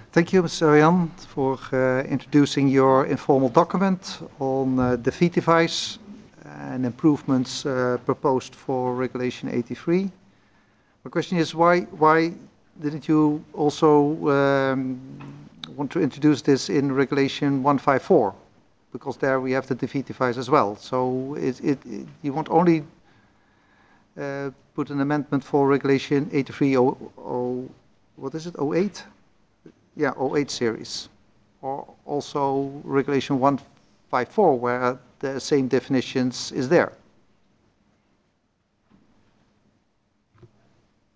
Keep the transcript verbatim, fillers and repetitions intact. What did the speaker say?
Thank you, Mister Jan, for uh, introducing your informal document on uh, the feed device and improvements uh, proposed for Regulation eighty-three. My question is, why why didn't you also um, want to introduce this in Regulation one fifty-four? Because there we have the defeat device as well. So it, it, it, you want only uh, put an amendment for Regulation eighty-three, oh, oh, what is it, oh eight? Yeah, oh eight series. Or also Regulation one fifty-four, where the same definitions is there.